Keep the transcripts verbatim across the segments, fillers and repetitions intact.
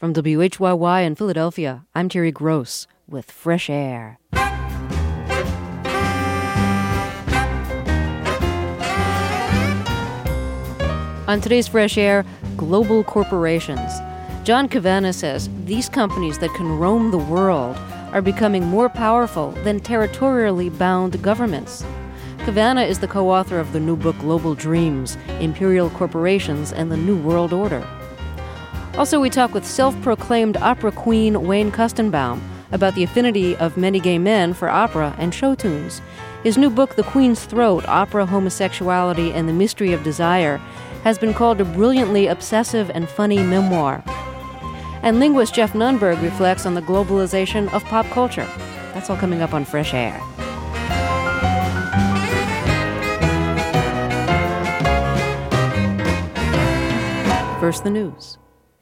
From W H Y Y in Philadelphia, I'm Terry Gross with Fresh Air. On today's Fresh Air, global corporations. John Cavanagh says these companies that can roam the world are becoming more powerful than territorially bound governments. Cavanagh is the co-author of the new book Global Dreams, Imperial Corporations and the New World Order. Also, we talk with self-proclaimed opera queen Wayne Koestenbaum about the affinity of many gay men for opera and show tunes. His new book, The Queen's Throat, Opera, Homosexuality, and the Mystery of Desire, has been called a brilliantly obsessive and funny memoir. And linguist Jeff Nunberg reflects on the globalization of pop culture. That's all coming up on Fresh Air. First, the news.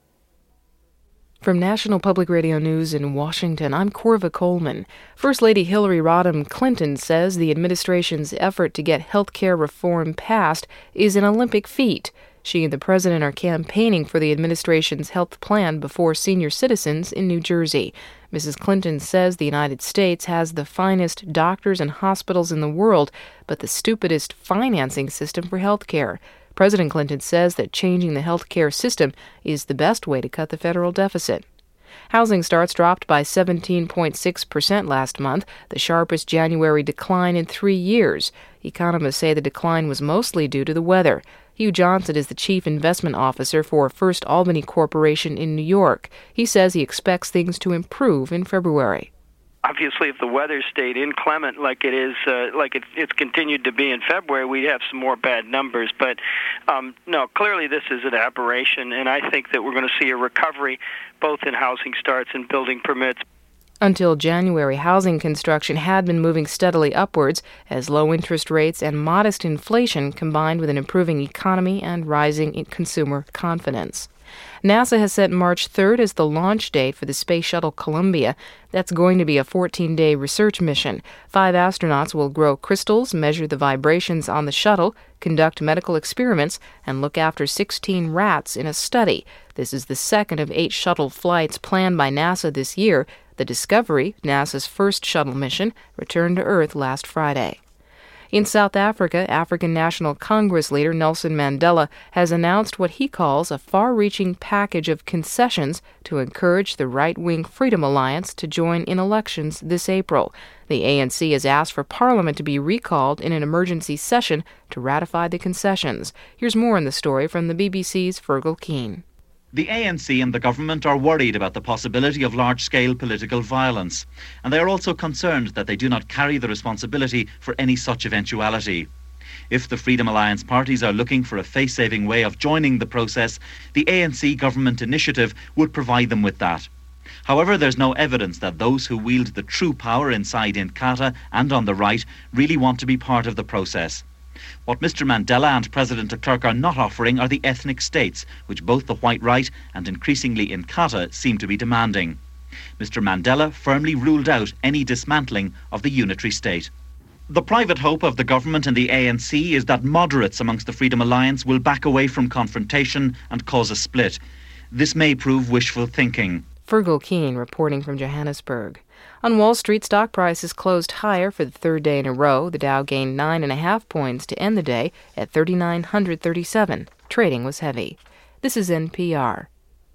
From National Public Radio News in Washington, I'm Corva Coleman. First Lady Hillary Rodham Clinton says the administration's effort to get health care reform passed is an Olympic feat. She and the president are campaigning for the administration's health plan before senior citizens in New Jersey. Missus Clinton says the United States has the finest doctors and hospitals in the world, but the stupidest financing system for health care. President Clinton says that changing the health care system is the best way to cut the federal deficit. Housing starts dropped by seventeen point six percent last month, the sharpest January decline in three years. Economists say the decline was mostly due to the weather. Hugh Johnson is the chief investment officer for First Albany Corporation in New York. He says he expects things to improve in February. Obviously, if the weather stayed inclement like it is, uh, like it, it's continued to be in February, we'd have some more bad numbers. But um, no, clearly this is an aberration, and I think that we're going to see a recovery both in housing starts and building permits. Until January, housing construction had been moving steadily upwards as low interest rates and modest inflation combined with an improving economy and rising consumer confidence. NASA has set March third as the launch date for the Space Shuttle Columbia. That's going to be a fourteen-day research mission. Five astronauts will grow crystals, measure the vibrations on the shuttle, conduct medical experiments, and look after sixteen rats in a study. This is the second of eight shuttle flights planned by NASA this year. The Discovery, NASA's first shuttle mission, returned to Earth last Friday. In South Africa, African National Congress leader Nelson Mandela has announced what he calls a far-reaching package of concessions to encourage the right-wing Freedom Alliance to join in elections this April. The A N C has asked for Parliament to be recalled in an emergency session to ratify the concessions. Here's more in the story from the B B C's Fergal Keane. The A N C and the government are worried about the possibility of large-scale political violence, and they are also concerned that they do not carry the responsibility for any such eventuality. If the Freedom Alliance parties are looking for a face-saving way of joining the process, the A N C government initiative would provide them with that. However, there's no evidence that those who wield the true power inside Inkatha and on the right really want to be part of the process. What Mister Mandela and President de Klerk are not offering are the ethnic states, which both the white right and increasingly Inkatha seem to be demanding. Mister Mandela firmly ruled out any dismantling of the unitary state. The private hope of the government and the A N C is that moderates amongst the Freedom Alliance will back away from confrontation and cause a split. This may prove wishful thinking. Fergal Keane reporting from Johannesburg. On Wall Street, stock prices closed higher for the third day in a row. The Dow gained nine and a half points to end the day at three thousand nine hundred thirty-seven. Trading was heavy. This is N P R.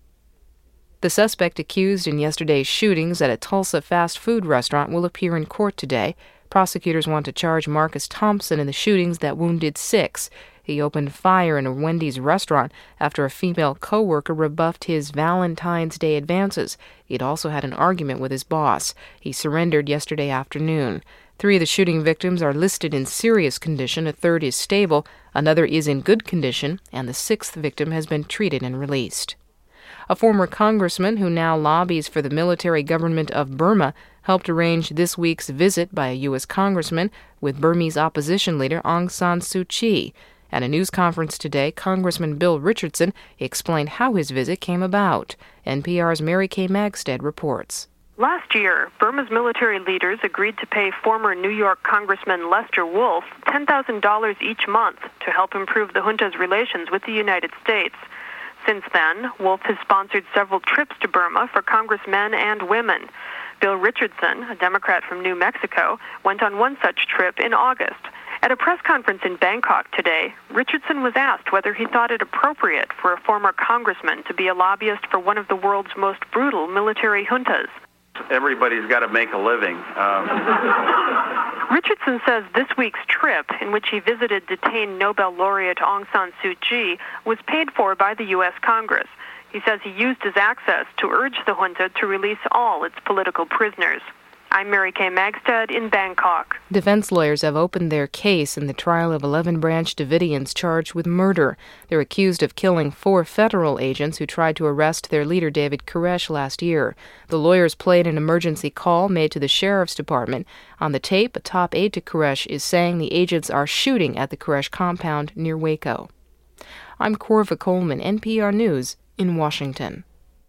The suspect accused in yesterday's shootings at a Tulsa fast food restaurant will appear in court today. Prosecutors want to charge Marcus Thompson in the shootings that wounded six. He opened fire in a Wendy's restaurant after a female co-worker rebuffed his Valentine's Day advances. He'd also had an argument with his boss. He surrendered yesterday afternoon. Three of the shooting victims are listed in serious condition. A third is stable, another is in good condition, and the sixth victim has been treated and released. A former congressman who now lobbies for the military government of Burma helped arrange this week's visit by a U S congressman with Burmese opposition leader Aung San Suu Kyi. At a news conference today, Congressman Bill Richardson explained how his visit came about. N P R's Mary Kay Magstead reports. Last year, Burma's military leaders agreed to pay former New York Congressman Lester Wolf ten thousand dollars each month to help improve the junta's relations with the United States. Since then, Wolf has sponsored several trips to Burma for congressmen and women. Bill Richardson, a Democrat from New Mexico, went on one such trip in August. At a press conference in Bangkok today, Richardson was asked whether he thought it appropriate for a former congressman to be a lobbyist for one of the world's most brutal military juntas. Everybody's got to make a living. Um... Richardson says this week's trip, in which he visited detained Nobel laureate Aung San Suu Kyi, was paid for by the U S Congress. He says he used his access to urge the junta to release all its political prisoners. I'm Mary Kay Magstad in Bangkok. Defense lawyers have opened their case in the trial of eleven Branch Davidians charged with murder. They're accused of killing four federal agents who tried to arrest their leader David Koresh last year. The lawyers played an emergency call made to the sheriff's department. On the tape, a top aide to Koresh is saying the agents are shooting at the Koresh compound near Waco. I'm Corva Coleman, N P R News in Washington.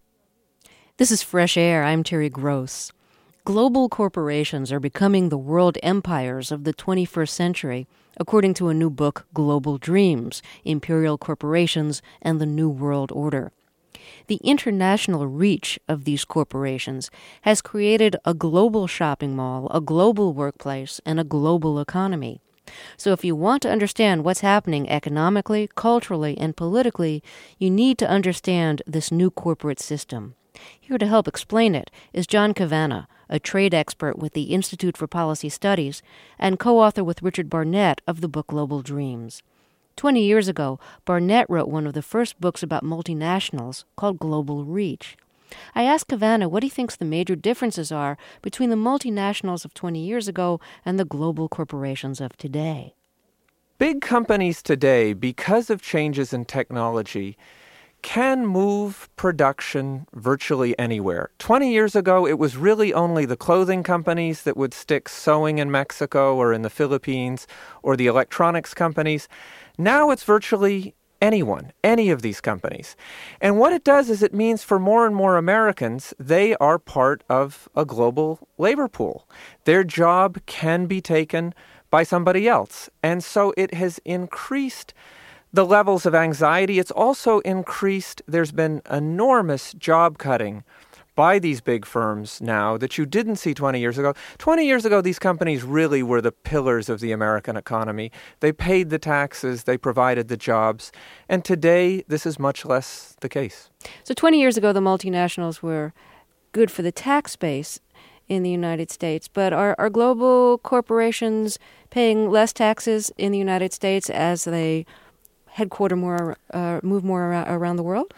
This is Fresh Air. I'm Terry Gross. Global corporations are becoming the world empires of the twenty-first century, according to a new book, Global Dreams, Imperial Corporations and the New World Order. The international reach of these corporations has created a global shopping mall, a global workplace, and a global economy. So if you want to understand what's happening economically, culturally, and politically, you need to understand this new corporate system. Here to help explain it is John Cavanagh, a trade expert with the Institute for Policy Studies and co-author with Richard Barnett of the book Global Dreams. Twenty years ago, Barnett wrote one of the first books about multinationals called Global Reach. I asked Cavanagh what he thinks the major differences are between the multinationals of twenty years ago and the global corporations of today. Big companies today, because of changes in technology, can move production virtually anywhere. twenty years ago, it was really only the clothing companies that would stick sewing in Mexico or in the Philippines, or the electronics companies. Now it's virtually anyone, any of these companies. And what it does is it means for more and more Americans, they are part of a global labor pool. Their job can be taken by somebody else. And so it has increased the levels of anxiety. It's also increased, there's been enormous job cutting by these big firms now that you didn't see twenty years ago. twenty years ago, these companies really were the pillars of the American economy. They paid the taxes, they provided the jobs, and today this is much less the case. So twenty years ago, the multinationals were good for the tax base in the United States, but are, are global corporations paying less taxes in the United States as they headquarter more, uh, move more around the world?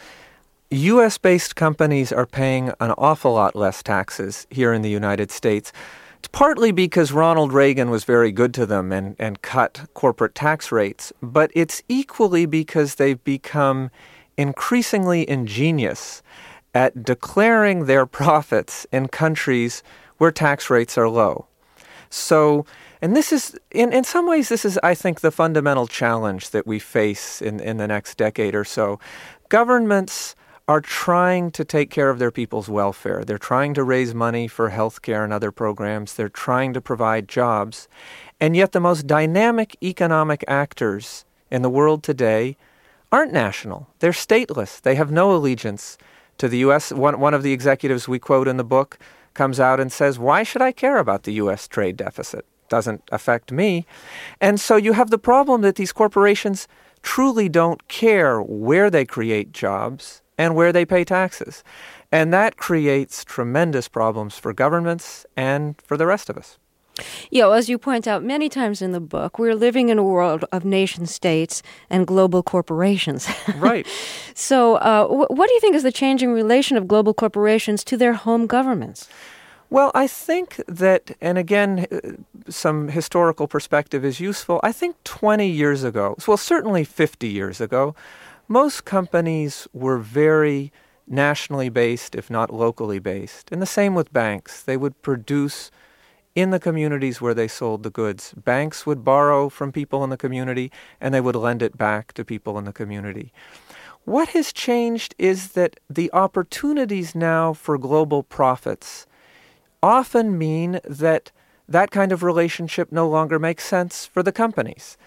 U S-based companies are paying an awful lot less taxes here in the United States. It's partly because Ronald Reagan was very good to them and, and cut corporate tax rates, but it's equally because they've become increasingly ingenious at declaring their profits in countries where tax rates are low. So, and this is, in, in some ways, this is, I think, the fundamental challenge that we face in, in the next decade or so. Governments are trying to take care of their people's welfare. They're trying to raise money for health care and other programs. They're trying to provide jobs. And yet the most dynamic economic actors in the world today aren't national. They're stateless. They have no allegiance to the U S. One, one of the executives we quote in the book comes out and says, why should I care about the U S trade deficit? Doesn't affect me. And so you have the problem that these corporations truly don't care where they create jobs and where they pay taxes. And that creates tremendous problems for governments and for the rest of us. Yeah, well, as you point out many times in the book, we're living in a world of nation states and global corporations. Right. So uh, wh- what do you think is the changing relation of global corporations to their home governments? Well, I think that, and again, some historical perspective is useful. I think twenty years ago, well, certainly fifty years ago, most companies were very nationally based, if not locally based. And the same with banks. They would produce in the communities where they sold the goods. Banks would borrow from people in the community, and they would lend it back to people in the community. What has changed is that the opportunities now for global profits often mean that that kind of relationship no longer makes sense for the companies.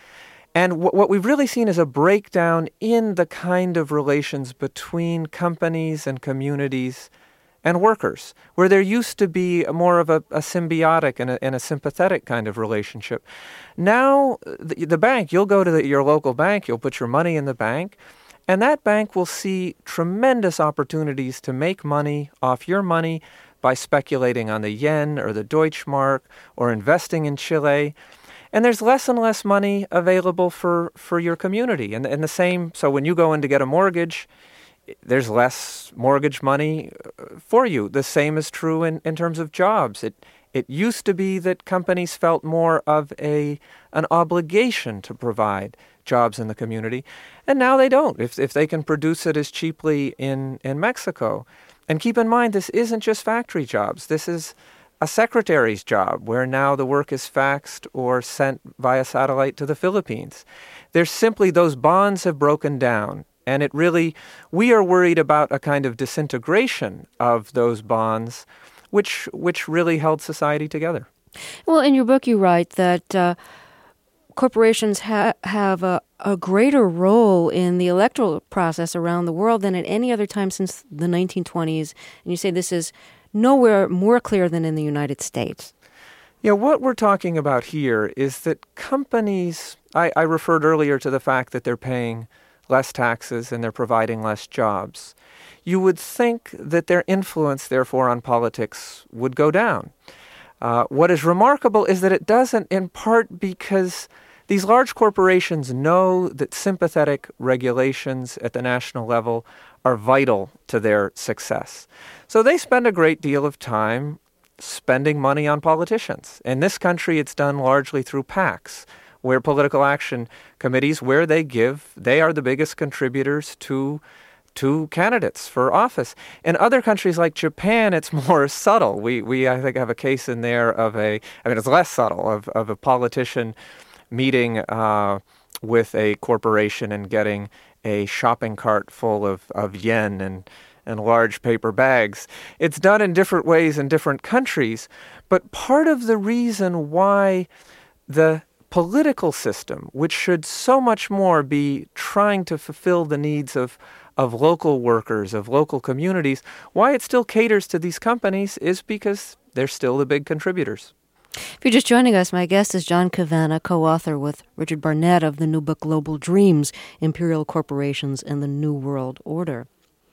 And w- what we've really seen is a breakdown in the kind of relations between companies and communities and workers, where there used to be more of a, a symbiotic and a, and a sympathetic kind of relationship. Now, the, the bank, you'll go to the, your local bank, you'll put your money in the bank, and that bank will see tremendous opportunities to make money off your money by speculating on the yen or the Deutschmark or investing in Chile. And there's less and less money available for, for your community. And, and the same, so when you go in to get a mortgage, there's less mortgage money for you. The same is true in, in terms of jobs. It it used to be that companies felt more of a an obligation to provide jobs in the community, and now they don't. If if they can produce it as cheaply in, in Mexico. And keep in mind, this isn't just factory jobs. This is a secretary's job, where now the work is faxed or sent via satellite to the Philippines. There's simply, those bonds have broken down. And it really, we are worried about a kind of disintegration of those bonds, which which really held society together. Well, in your book, you write that uh, corporations ha- have a, a greater role in the electoral process around the world than at any other time since the nineteen twenties. And you say this is nowhere more clear than in the United States. Yeah, what we're talking about here is that companies, I, I referred earlier to the fact that they're paying less taxes and they're providing less jobs. You would think that their influence, therefore, on politics would go down. Uh, what is remarkable is that it doesn't, in part because these large corporations know that sympathetic regulations at the national level are vital to their success. So they spend a great deal of time spending money on politicians. In this country, it's done largely through PACs, where political action committees, where they give, they are the biggest contributors to to candidates for office. In other countries like Japan, it's more subtle. We, we I think, have a case in there of a, I mean, it's less subtle, of, of a politician meeting uh, with a corporation and getting a shopping cart full of, of yen and, and large paper bags. It's done in different ways in different countries, but part of the reason why the political system, which should so much more be trying to fulfill the needs of, of local workers, of local communities, why it still caters to these companies is because they're still the big contributors. If you're just joining us, my guest is John Cavanna, co-author with Richard Barnett of the new book Global Dreams, Imperial Corporations and the New World Order.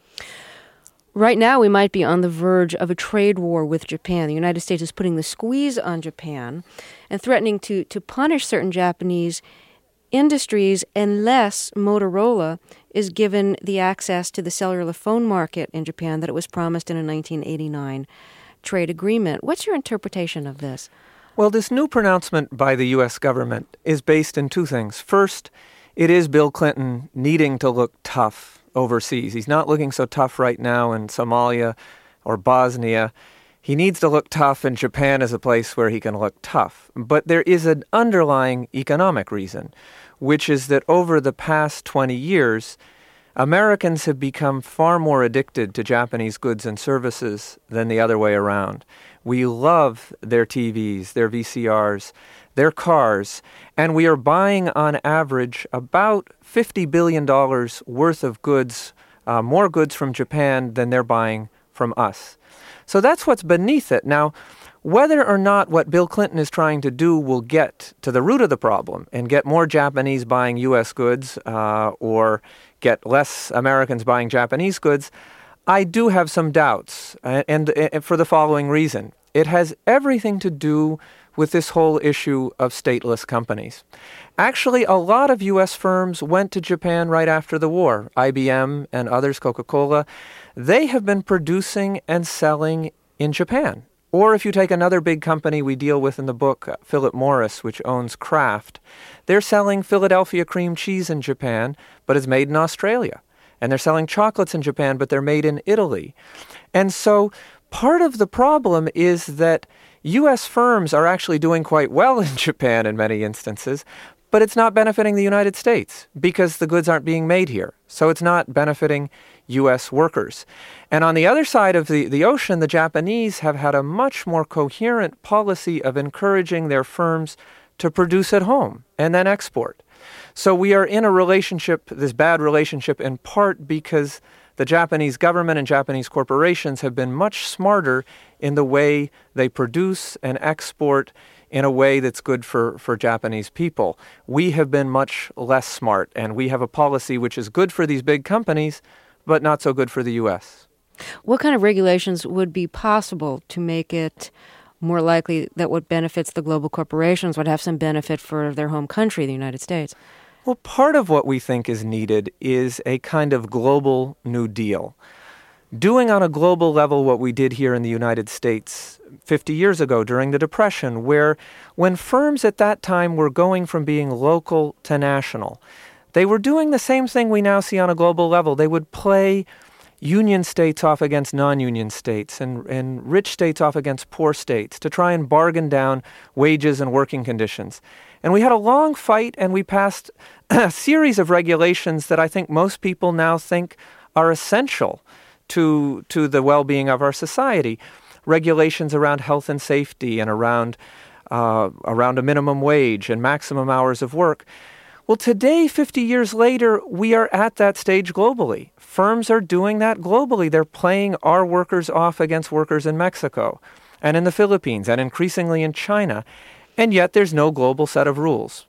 Right now, we might be on the verge of a trade war with Japan. The United States is putting the squeeze on Japan and threatening to, to punish certain Japanese industries unless Motorola is given the access to the cellular phone market in Japan that it was promised in a nineteen eighty-nine trade agreement. What's your interpretation of this? Well, this new pronouncement by the U S government is based in two things. First, it is Bill Clinton needing to look tough overseas. He's not looking so tough right now in Somalia or Bosnia. He needs to look tough, and Japan is a place where he can look tough. But there is an underlying economic reason, which is that over the past twenty years, Americans have become far more addicted to Japanese goods and services than the other way around. We love their T Vs, their V C Rs, their cars, and we are buying on average about fifty billion dollars worth of goods, uh, more goods from Japan than they're buying from us. So that's what's beneath it. Now, whether or not what Bill Clinton is trying to do will get to the root of the problem and get more Japanese buying U S goods uh, or get less Americans buying Japanese goods, I do have some doubts, and, and for the following reason. It has everything to do with this whole issue of stateless companies. Actually, a lot of U S firms went to Japan right after the war. I B M and others, Coca-Cola, they have been producing and selling in Japan. Or if you take another big company we deal with in the book, uh, Philip Morris, which owns Kraft, they're selling Philadelphia cream cheese in Japan, but it's made in Australia. And they're selling chocolates in Japan, but they're made in Italy. And so part of the problem is that U S firms are actually doing quite well in Japan in many instances, but it's not benefiting the United States because the goods aren't being made here. So it's not benefiting U S workers. And on the other side of the, the ocean, the Japanese have had a much more coherent policy of encouraging their firms to produce at home and then export. So we are in a relationship, this bad relationship, in part because the Japanese government and Japanese corporations have been much smarter in the way they produce and export in a way that's good for, for Japanese people. We have been much less smart, and we have a policy which is good for these big companies, but not so good for the U S. What kind of regulations would be possible to make it more likely that what benefits the global corporations would have some benefit for their home country, the United States? Well, part of what we think is needed is a kind of global New Deal. Doing on a global level what we did here in the United States fifty years ago during the Depression, where when firms at that time were going from being local to national, they were doing the same thing we now see on a global level. They would play union states off against non-union states and, and rich states off against poor states to try and bargain down wages and working conditions. And we had a long fight, and we passed a series of regulations that I think most people now think are essential to, to the well-being of our society. Regulations around health and safety and around, uh, around a minimum wage and maximum hours of work. Well, today, fifty years later, we are at that stage globally. Firms are doing that globally. They're playing our workers off against workers in Mexico and in the Philippines and increasingly in China. And yet there's no global set of rules.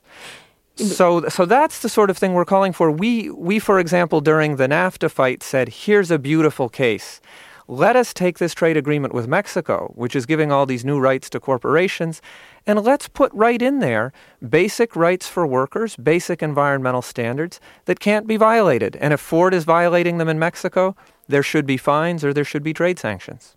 So so that's the sort of thing we're calling for. We, we, for example, during the NAFTA fight said, here's a beautiful case. Let us take this trade agreement with Mexico, which is giving all these new rights to corporations, and let's put right in there basic rights for workers, basic environmental standards that can't be violated. And if Ford is violating them in Mexico, there should be fines or there should be trade sanctions.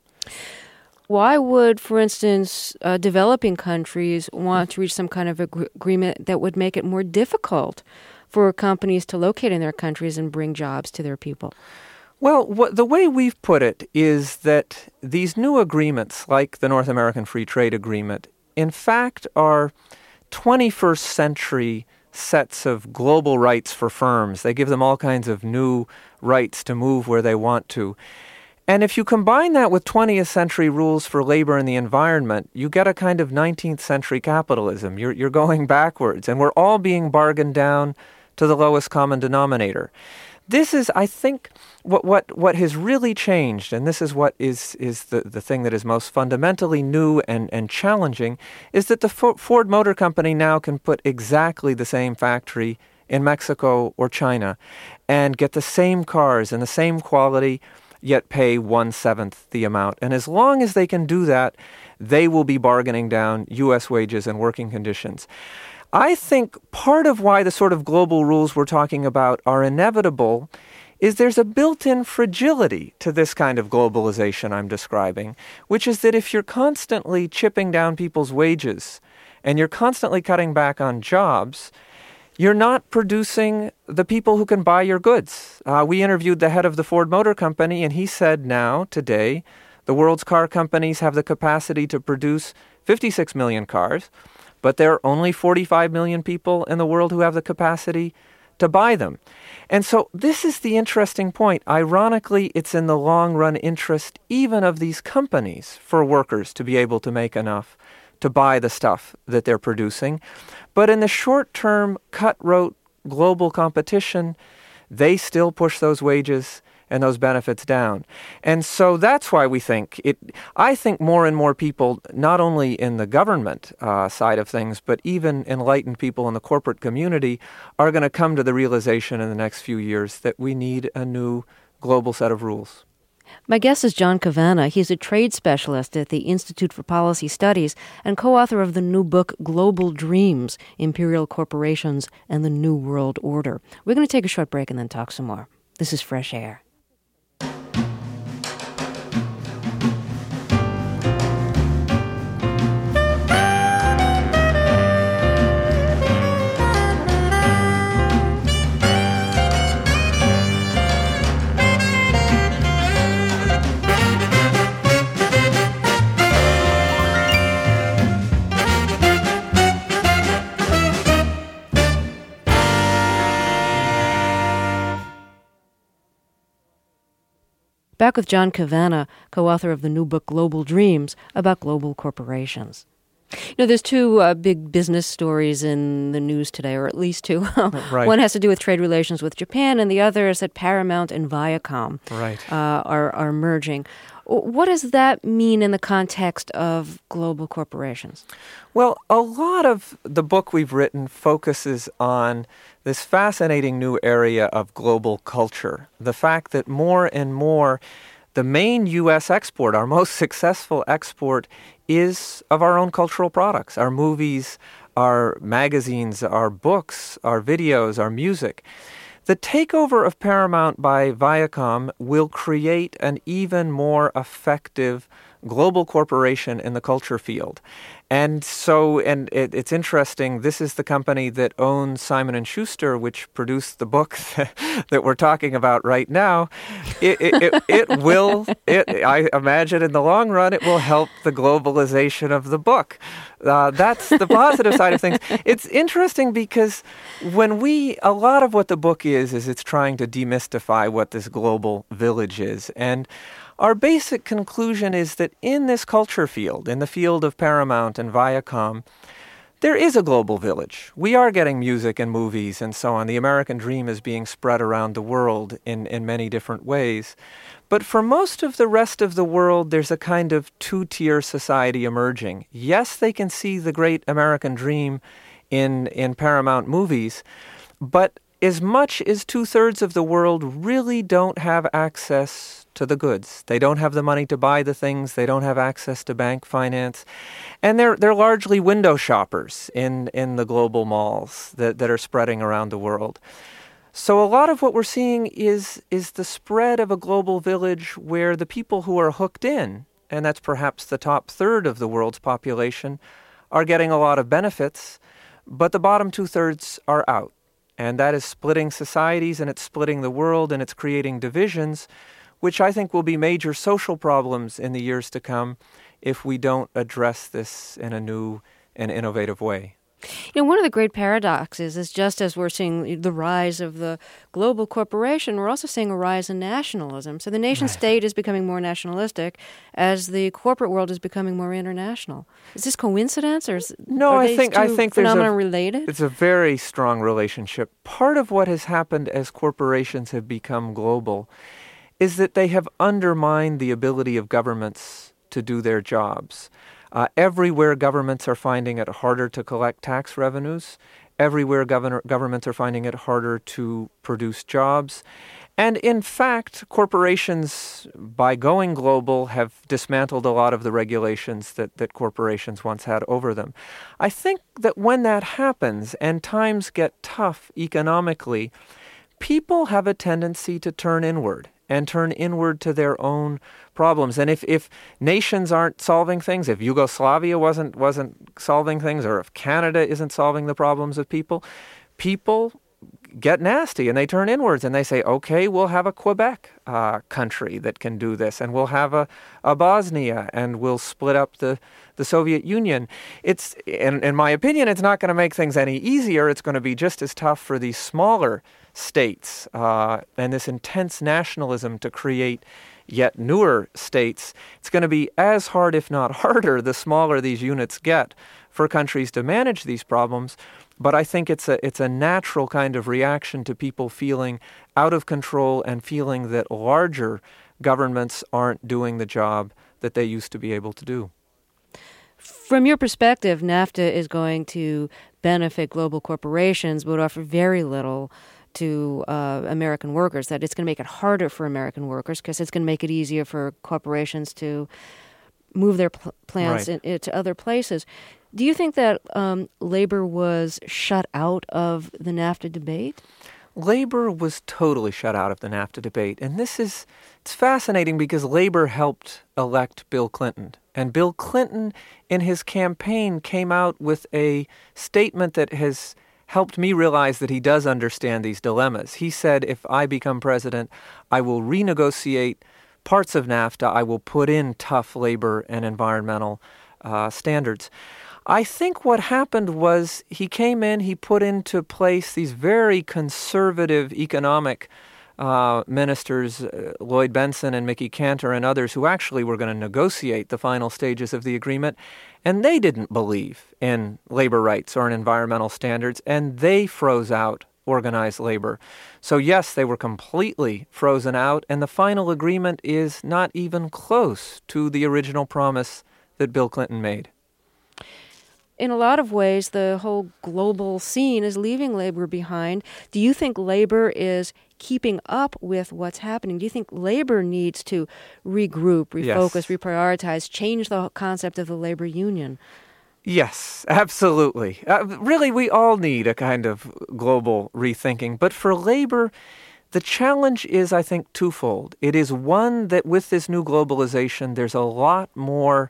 Why would, for instance, uh, developing countries want to reach some kind of ag- agreement that would make it more difficult for companies to locate in their countries and bring jobs to their people? Well, what, the way we've put it is that these new agreements, like the North American Free Trade Agreement, in fact are twenty-first century sets of global rights for firms. They give them all kinds of new rights to move where they want to. And if you combine that with twentieth century rules for labor and the environment, you get a kind of nineteenth century capitalism. You're, you're going backwards, and we're all being bargained down to the lowest common denominator. This is, I think, what what what has really changed, and this is what is is the, the thing that is most fundamentally new and, and challenging, is that the Ford Motor Company now can put exactly the same factory in Mexico or China and get the same cars and the same quality, yet pay one-seventh the amount. And as long as they can do that, they will be bargaining down U S wages and working conditions. I think part of why the sort of global rules we're talking about are inevitable is there's a built-in fragility to this kind of globalization I'm describing, which is that if you're constantly chipping down people's wages and you're constantly cutting back on jobs, you're not producing the people who can buy your goods. Uh, we interviewed the head of the Ford Motor Company, and he said now, today, the world's car companies have the capacity to produce fifty-six million cars, but there are only forty-five million people in the world who have the capacity to buy them. And so this is the interesting point. Ironically, it's in the long-run interest even of these companies for workers to be able to make enough to buy the stuff that they're producing. But in the short-term, cutthroat global competition, they still push those wages and those benefits down. And so that's why we think it, I think more and more people, not only in the government uh, side of things, but even enlightened people in the corporate community, are going to come to the realization in the next few years that we need a new global set of rules. My guest is John Cavanna. He's a trade specialist at the Institute for Policy Studies and co-author of the new book, Global Dreams, Imperial Corporations and the New World Order. We're going to take a short break and then talk some more. This is Fresh Air. Back with John Cavanna, co-author of the new book Global Dreams, about global corporations. You know, there's two uh, big business stories in the news today, or at least two. Right. One has to do with trade relations with Japan, and the other is that Paramount and Viacom right. uh, are, are merging. What does that mean in the context of global corporations? Well, a lot of the book we've written focuses on this fascinating new area of global culture. The fact that more and more the main U S export, our most successful export, is of our own cultural products, our movies, our magazines, our books, our videos, our music. The takeover of Paramount by Viacom will create an even more effective global corporation in the culture field. And so, and it, it's interesting, this is the company that owns Simon and Schuster, which produced the book that we're talking about right now. It, it, it, it will, it, I imagine in the long run, it will help the globalization of the book. Uh, that's the positive side of things. It's interesting because when we, a lot of what the book is, is it's trying to demystify what this global village is. And our basic conclusion is that in this culture field, in the field of Paramount and Viacom, there is a global village. We are getting music and movies and so on. The American dream is being spread around the world in, in many different ways. But for most of the rest of the world, there's a kind of two-tier society emerging. Yes, they can see the great American dream in, in Paramount movies, but as much as two-thirds of the world really don't have access to the goods. They don't have the money to buy the things. They don't have access to bank finance. And they're they're largely window shoppers in, in the global malls that, that are spreading around the world. So a lot of what we're seeing is is the spread of a global village where the people who are hooked in, and that's perhaps the top third of the world's population, are getting a lot of benefits, but the bottom two-thirds are out. And that is splitting societies, and it's splitting the world, and it's creating divisions, which I think will be major social problems in the years to come if we don't address this in a new and innovative way. You know, one of the great paradoxes is just as we're seeing the rise of the global corporation, we're also seeing a rise in nationalism. So the nation state is becoming more nationalistic as the corporate world is becoming more international. Is this coincidence, or is, no? are I think I think phenomena there's a, related? It's a very strong relationship. Part of what has happened as corporations have become global is that they have undermined the ability of governments to do their jobs. Uh, everywhere governments are finding it harder to collect tax revenues. Everywhere governor, governments are finding it harder to produce jobs. And in fact, corporations, by going global, have dismantled a lot of the regulations that, that corporations once had over them. I think that when that happens and times get tough economically, people have a tendency to turn inward and turn inward to their own problems. And if, if nations aren't solving things, if Yugoslavia wasn't wasn't solving things, or if Canada isn't solving the problems of people, people get nasty and they turn inwards and they say, okay, we'll have a Quebec uh, country that can do this, and we'll have a, a Bosnia, and we'll split up the, the Soviet Union. It's, in, in my opinion, it's not going to make things any easier. It's going to be just as tough for these smaller states uh, and this intense nationalism to create yet newer states. It's going to be as hard, if not harder, the smaller these units get for countries to manage these problems. But I think it's a it's a natural kind of reaction to people feeling out of control and feeling that larger governments aren't doing the job that they used to be able to do. From your perspective, NAFTA is going to benefit global corporations, but offer very little to uh, American workers, that it's going to make it harder for American workers because it's going to make it easier for corporations to move their pl- plants right. in, in, to other places. Do you think that um, labor was shut out of the NAFTA debate? Labor was totally shut out of the NAFTA debate. And this is, it's fascinating because labor helped elect Bill Clinton. And Bill Clinton, in his campaign, came out with a statement that has helped me realize that he does understand these dilemmas. He said, if I become president, I will renegotiate parts of NAFTA. I will put in tough labor and environmental uh, standards. I think what happened was he came in, he put into place these very conservative economic uh, ministers, uh, Lloyd Benson and Mickey Cantor and others, who actually were going to negotiate the final stages of the agreement, and they didn't believe in labor rights or in environmental standards, and they froze out organized labor. So yes, they were completely frozen out, and the final agreement is not even close to the original promise that Bill Clinton made. In a lot of ways, the whole global scene is leaving labor behind. Do you think labor is keeping up with what's happening? Do you think labor needs to regroup, refocus, yes. reprioritize, change the concept of the labor union? Yes, absolutely. Uh, really, we all need a kind of global rethinking. But for labor, the challenge is, I think, twofold. It is one that with this new globalization, there's a lot more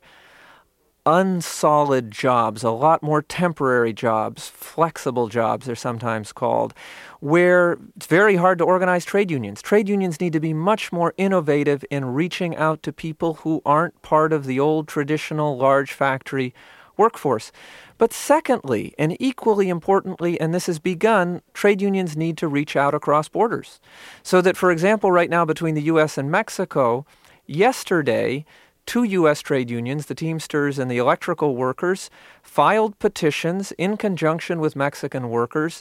unsolid jobs, a lot more temporary jobs, flexible jobs they're sometimes called, where it's very hard to organize trade unions. Trade unions need to be much more innovative in reaching out to people who aren't part of the old traditional large factory workforce. But secondly, and equally importantly, and this has begun, trade unions need to reach out across borders. So that, for example, right now between the U S and Mexico, yesterday, two U S trade unions, the Teamsters and the electrical workers, filed petitions in conjunction with Mexican workers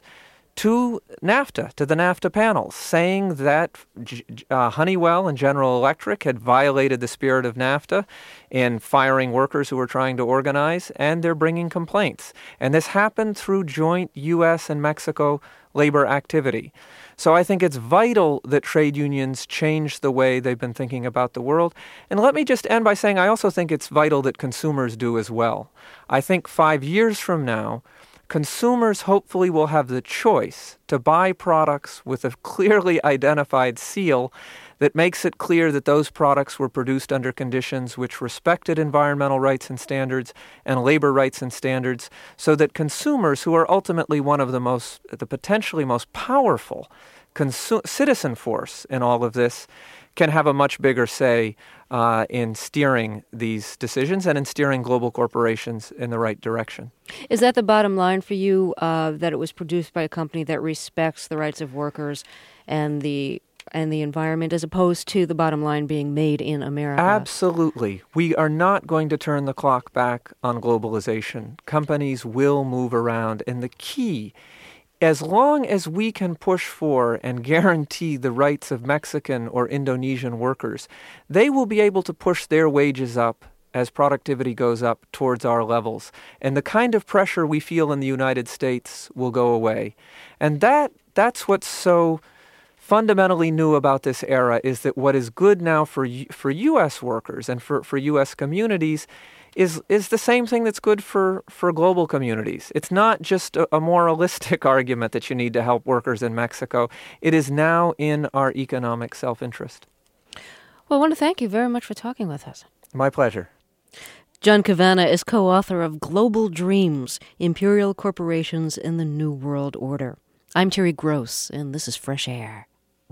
to NAFTA, to the NAFTA panel, saying that uh, Honeywell and General Electric had violated the spirit of NAFTA in firing workers who were trying to organize, and they're bringing complaints. And this happened through joint U S and Mexico labor activity. So I think it's vital that trade unions change the way they've been thinking about the world. And let me just end by saying I also think it's vital that consumers do as well. I think five years from now, consumers hopefully will have the choice to buy products with a clearly identified seal that makes it clear that those products were produced under conditions which respected environmental rights and standards and labor rights and standards, so that consumers, who are ultimately one of the most, the potentially most powerful consu- citizen force in all of this, can have a much bigger say uh, in steering these decisions and in steering global corporations in the right direction. Is that the bottom line for you, uh, that it was produced by a company that respects the rights of workers and the and the environment, as opposed to the bottom line being made in America? Absolutely. We are not going to turn the clock back on globalization. Companies will move around, and the key, as long as we can push for and guarantee the rights of Mexican or Indonesian workers, they will be able to push their wages up as productivity goes up towards our levels. And the kind of pressure we feel in the United States will go away. And that that's what's so fundamentally new about this era, is that what is good now for for U S workers and for, for U S communities is is the same thing that's good for, for global communities. It's not just a, a moralistic argument that you need to help workers in Mexico. It is now in our economic self-interest. Well, I want to thank you very much for talking with us. My pleasure. John Cavanna is co-author of Global Dreams, Imperial Corporations in the New World Order. I'm Terry Gross, and this is Fresh Air.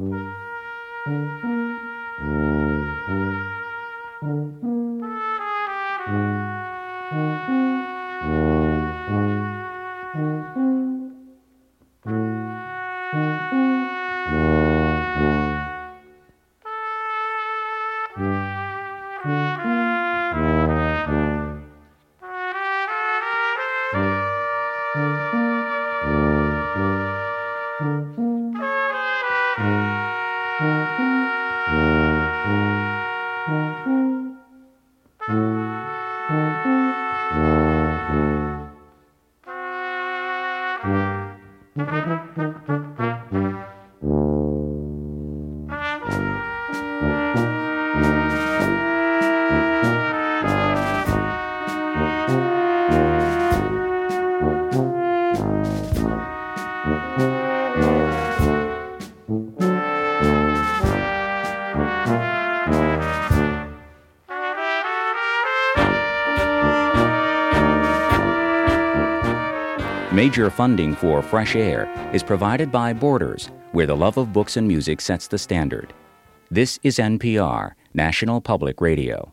Major funding for Fresh Air is provided by Borders, where the love of books and music sets the standard. This is N P R, National Public Radio.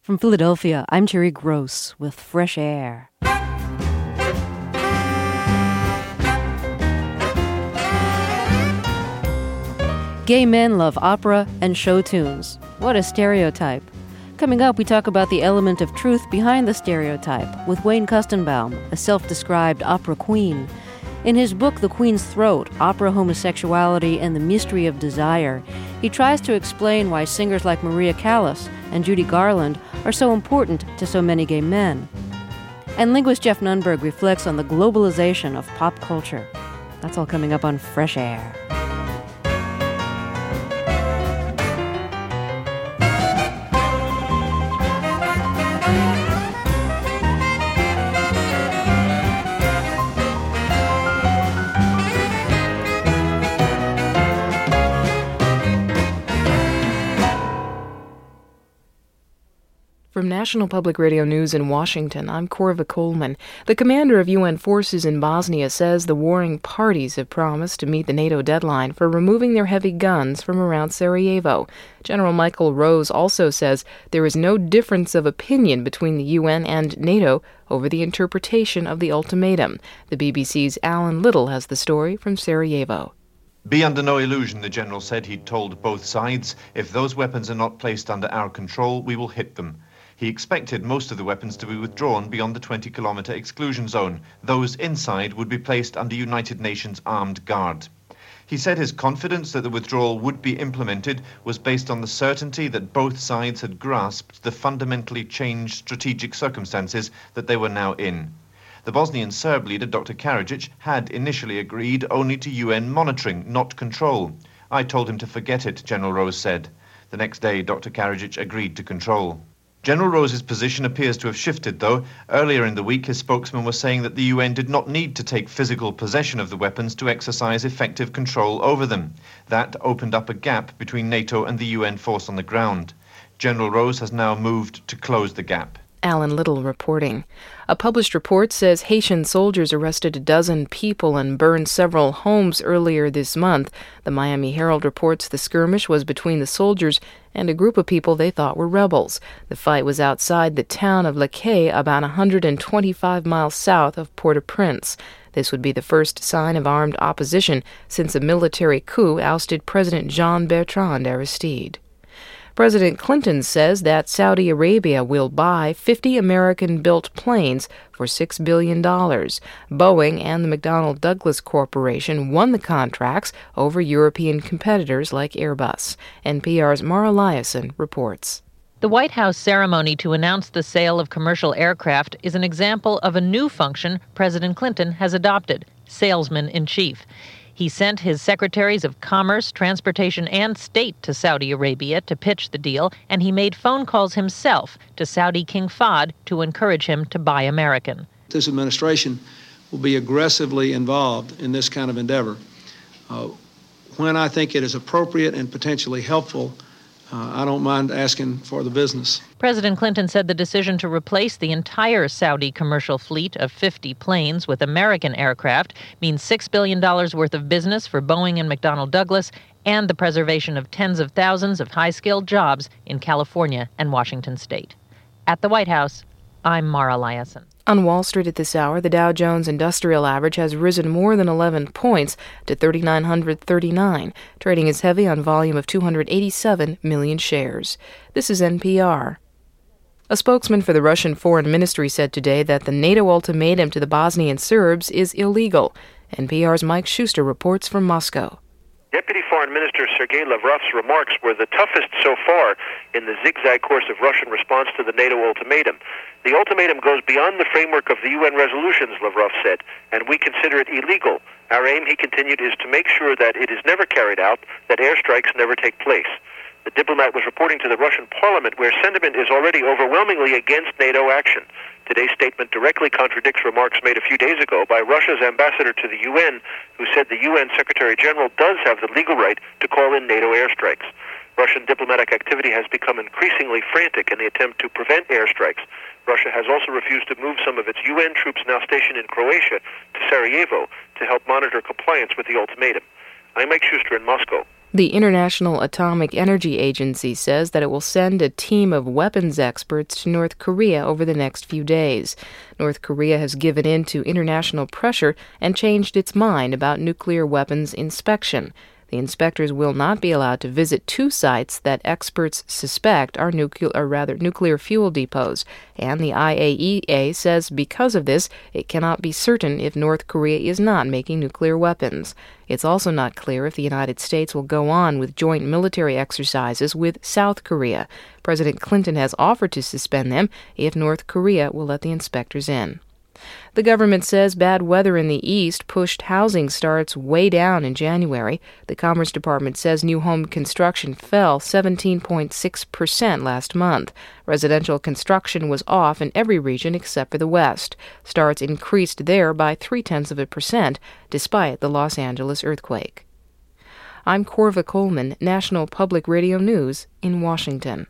From Philadelphia, I'm Terry Gross with Fresh Air. Gay men love opera and show tunes. What a stereotype. Coming up, we talk about the element of truth behind the stereotype with Wayne Kustenbaum, a self-described opera queen. In his book, The Queen's Throat, Opera, Homosexuality, and the Mystery of Desire, he tries to explain why singers like Maria Callas and Judy Garland are so important to so many gay men. And linguist Jeff Nunberg reflects on the globalization of pop culture. That's all coming up on Fresh Air. From National Public Radio News in Washington, I'm Corva Coleman. The commander of U N forces in Bosnia says the warring parties have promised to meet the NATO deadline for removing their heavy guns from around Sarajevo. General Michael Rose also says there is no difference of opinion between the U N and NATO over the interpretation of the ultimatum. The B B C's Alan Little has the story from Sarajevo. Be under no illusion, the general said he'd told both sides, if those weapons are not placed under our control, we will hit them. He expected most of the weapons to be withdrawn beyond the twenty-kilometer exclusion zone. Those inside would be placed under United Nations armed guard. He said his confidence that the withdrawal would be implemented was based on the certainty that both sides had grasped the fundamentally changed strategic circumstances that they were now in. The Bosnian Serb leader, Doctor Karadzic, had initially agreed only to U N monitoring, not control. I told him to forget it, General Rose said. The next day, Doctor Karadzic agreed to control. General Rose's position appears to have shifted, though. Earlier in the week, his spokesman was saying that the U N did not need to take physical possession of the weapons to exercise effective control over them. That opened up a gap between NATO and the U N force on the ground. General Rose has now moved to close the gap. Alan Little reporting. A published report says Haitian soldiers arrested a dozen people and burned several homes earlier this month. The Miami Herald reports the skirmish was between the soldiers and a group of people they thought were rebels. The fight was outside the town of Laquais, about one hundred twenty-five miles south of Port-au-Prince. This would be the first sign of armed opposition since a military coup ousted President Jean-Bertrand Aristide. President Clinton says that Saudi Arabia will buy fifty American-built planes for six billion dollars. Boeing and the McDonnell Douglas Corporation won the contracts over European competitors like Airbus. N P R's Mara Liasson reports. The White House ceremony to announce the sale of commercial aircraft is an example of a new function President Clinton has adopted, salesman-in-chief. He sent his secretaries of Commerce, Transportation, and State to Saudi Arabia to pitch the deal, and he made phone calls himself to Saudi King Fahd to encourage him to buy American. This administration will be aggressively involved in this kind of endeavor. Uh, when I think it is appropriate and potentially helpful, Uh, I don't mind asking for the business. President Clinton said the decision to replace the entire Saudi commercial fleet of fifty planes with American aircraft means six billion dollars worth of business for Boeing and McDonnell Douglas and the preservation of tens of thousands of high-skilled jobs in California and Washington state. At the White House, I'm Mara Liasson. On Wall Street at this hour, the Dow Jones Industrial Average has risen more than eleven points to three thousand nine hundred thirty-nine. Trading is heavy on volume of two hundred eighty-seven million shares. This is N P R. A spokesman for the Russian Foreign Ministry said today that the NATO ultimatum to the Bosnian Serbs is illegal. N P R's Mike Schuster reports from Moscow. Deputy Foreign Minister Sergei Lavrov's remarks were the toughest so far in the zigzag course of Russian response to the NATO ultimatum. The ultimatum goes beyond the framework of the U N resolutions, Lavrov said, and we consider it illegal. Our aim, he continued, is to make sure that it is never carried out, that airstrikes never take place. The diplomat was reporting to the Russian parliament, where sentiment is already overwhelmingly against NATO action. Today's statement directly contradicts remarks made a few days ago by Russia's ambassador to the U N, who said the U N Secretary General does have the legal right to call in NATO airstrikes. Russian diplomatic activity has become increasingly frantic in the attempt to prevent airstrikes. Russia has also refused to move some of its U N troops now stationed in Croatia to Sarajevo to help monitor compliance with the ultimatum. I'm Mike Schuster in Moscow. The International Atomic Energy Agency says that it will send a team of weapons experts to North Korea over the next few days. North Korea has given in to international pressure and changed its mind about nuclear weapons inspection. The inspectors will not be allowed to visit two sites that experts suspect are nuclear, or rather nuclear fuel depots, and the I A E A says because of this, it cannot be certain if North Korea is not making nuclear weapons. It's also not clear if the United States will go on with joint military exercises with South Korea. President Clinton has offered to suspend them if North Korea will let the inspectors in. The government says bad weather in the east pushed housing starts way down in January. The Commerce Department says new home construction fell seventeen point six percent last month. Residential construction was off in every region except for the West. Starts increased there by three-tenths of a percent, despite the Los Angeles earthquake. I'm Corva Coleman, National Public Radio News in Washington.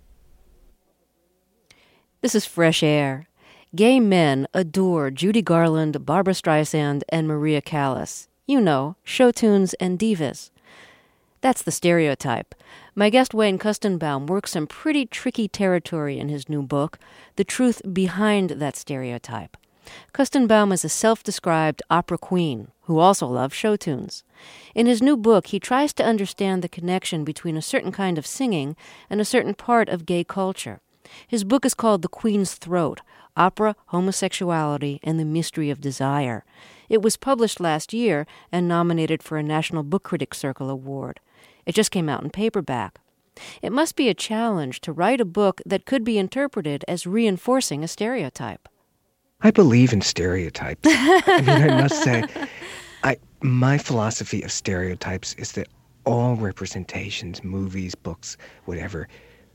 This is Fresh Air. Gay men adore Judy Garland, Barbra Streisand, and Maria Callas. You know, show tunes and divas. That's the stereotype. My guest Wayne Kustenbaum works some pretty tricky territory in his new book, The Truth Behind That Stereotype. Kustenbaum is a self-described opera queen who also loves show tunes. In his new book, he tries to understand the connection between a certain kind of singing and a certain part of gay culture. His book is called The Queen's Throat, Opera, Homosexuality, and the Mystery of Desire. It was published last year and nominated for a National Book Critics Circle Award. It just came out in paperback. It must be a challenge to write a book that could be interpreted as reinforcing a stereotype. I believe in stereotypes. I mean, I must say, I my philosophy of stereotypes is that all representations, movies, books, whatever,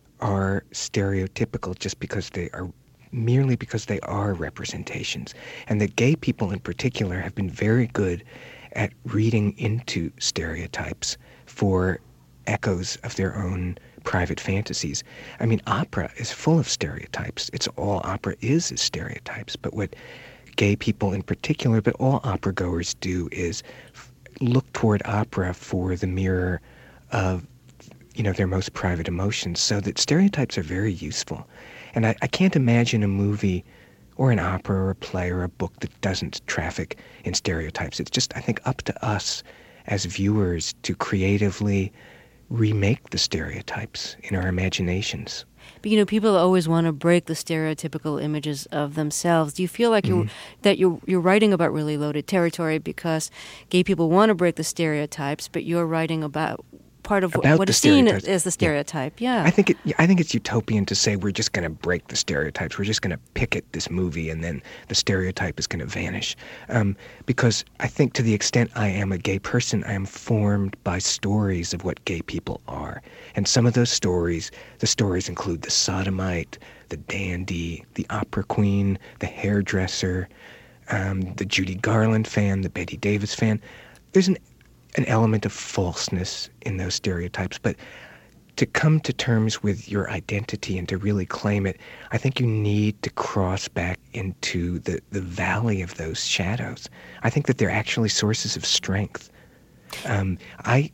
are stereotypical just because they are merely because they are representations, and that gay people in particular have been very good at reading into stereotypes for echoes of their own private fantasies. I mean, opera is full of stereotypes. It's all opera is is stereotypes. But what gay people in particular, but all opera goers do, is f- look toward opera for the mirror of, you know, their most private emotions. So that stereotypes are very useful. And I, I can't imagine a movie or an opera or a play or a book that doesn't traffic in stereotypes. It's just, I think, up to us as viewers to creatively remake the stereotypes in our imaginations. But, you know, people always want to break the stereotypical images of themselves. Do you feel like mm-hmm. you that you're, you're writing about really loaded territory because gay people want to break the stereotypes, but you're writing about part of About what the is seen stereotypes. as the stereotype? Yeah. yeah. I think it, I think it's utopian to say we're just going to break the stereotypes. We're just going to picket this movie and then the stereotype is going to vanish. Um, because I think to the extent I am a gay person, I am formed by stories of what gay people are. And some of those stories, the stories include the sodomite, the dandy, the opera queen, the hairdresser, um, the Judy Garland fan, the Bette Davis fan. There's an an element of falseness in those stereotypes, but to come to terms with your identity and to really claim it, I think you need to cross back into the, the valley of those shadows. I think that they're actually sources of strength. Um, I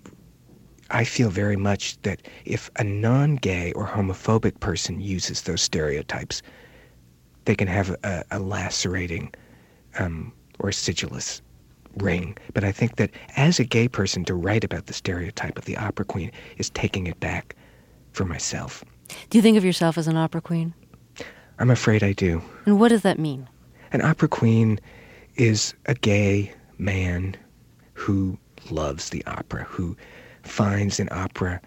I feel very much that if a non-gay or homophobic person uses those stereotypes, they can have a, a lacerating um, or acidulous ring. But I think that as a gay person, to write about the stereotype of the opera queen is taking it back for myself. Do you think of yourself as an opera queen? I'm afraid I do. And what does that mean? An opera queen is a gay man who loves the opera, who finds in opera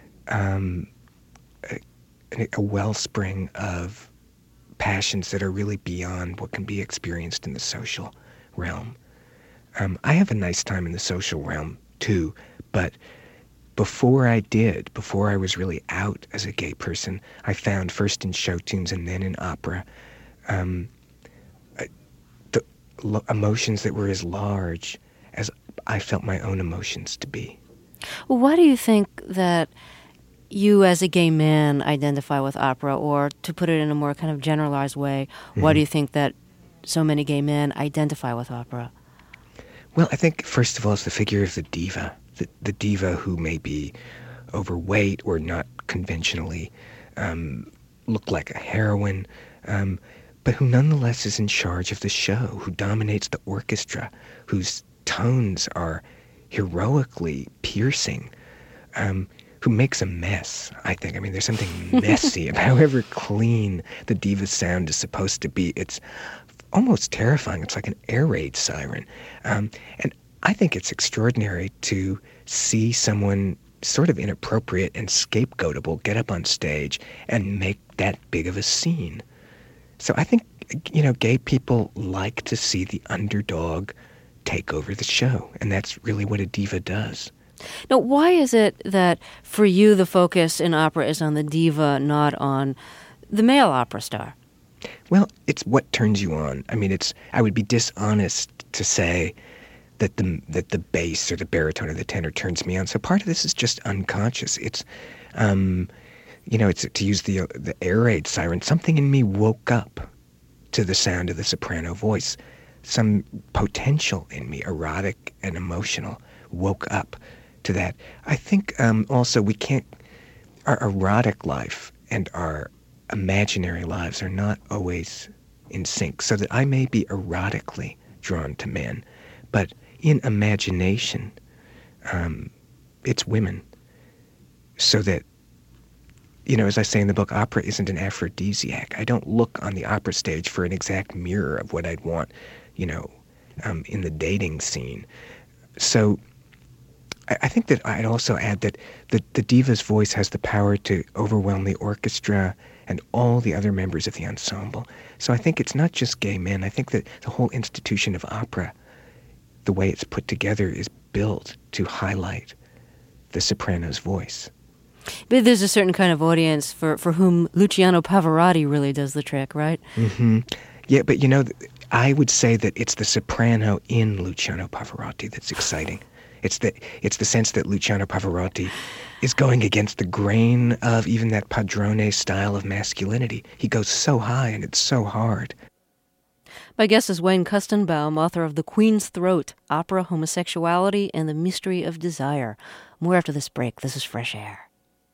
um, a, a wellspring of passions that are really beyond what can be experienced in the social realm. Um, I have a nice time in the social realm, too, but before I did, before I was really out as a gay person, I found first in show tunes and then in opera um, uh, the lo- emotions that were as large as I felt my own emotions to be. Well, why do you think that you as a gay man identify with opera, or to put it in a more kind of generalized way, mm-hmm. why do you think that so many gay men identify with opera? Well, I think, first of all, it's the figure of the diva, the, the diva who may be overweight or not conventionally um, look like a heroine, um, but who nonetheless is in charge of the show, who dominates the orchestra, whose tones are heroically piercing, um, who makes a mess, I think. I mean, there's something messy about however clean the diva's sound is supposed to be. It's almost terrifying. It's like an air raid siren. Um, and I think it's extraordinary to see someone sort of inappropriate and scapegoatable get up on stage and make that big of a scene. So I think, you know, gay people like to see the underdog take over the show, and that's really what a diva does. Now, why is it that for you the focus in opera is on the diva, not on the male opera star? Well, it's what turns you on. I mean, it's I would be dishonest to say that the that the bass or the baritone or the tenor turns me on. So part of this is just unconscious. It's, um, you know, it's to use the the air raid siren. Something in me woke up to the sound of the soprano voice. Some potential in me, erotic and emotional, woke up to that. I think um, also we can't, our erotic life and our imaginary lives are not always in sync, so that I may be erotically drawn to men, but in imagination, um, it's women. So that, you know, as I say in the book, opera isn't an aphrodisiac. I don't look on the opera stage for an exact mirror of what I'd want, you know, um, in the dating scene. So I, I think that I'd also add that the, the diva's voice has the power to overwhelm the orchestra and all the other members of the ensemble. So I think it's not just gay men. I think that the whole institution of opera, the way it's put together, is built to highlight the soprano's voice. But there's a certain kind of audience for, for whom Luciano Pavarotti really does the trick, right? Mm-hmm. Yeah, but you know, I would say that it's the soprano in Luciano Pavarotti that's exciting. It's the, it's the sense that Luciano Pavarotti is going against the grain of even that padrone style of masculinity. He goes so high and it's so hard. My guest is Wayne Koestenbaum, author of The Queen's Throat, Opera, Homosexuality, and the Mystery of Desire. More after this break. This is Fresh Air.